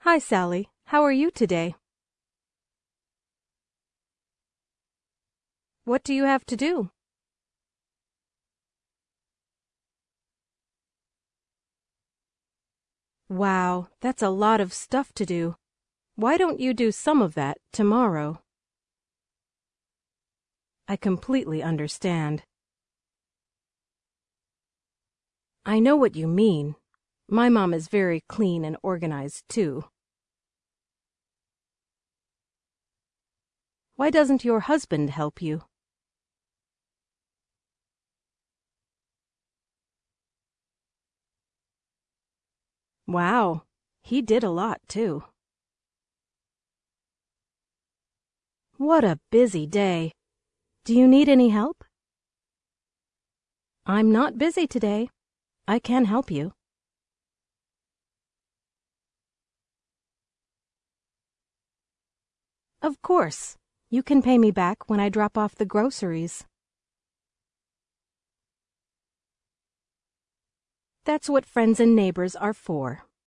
Hi, Sally. How are you today? What do you have to do? Wow, that's a lot of stuff to do. Why don't you do some of that tomorrow? I completely understand. I know what you mean. My mom is very clean and organized, too. Why doesn't your husband help you? Wow, he did a lot, too. What a busy day. Do you need any help? I'm not busy today. I can help you. Of course. You can pay me back when I drop off the groceries. That's what friends and neighbors are for.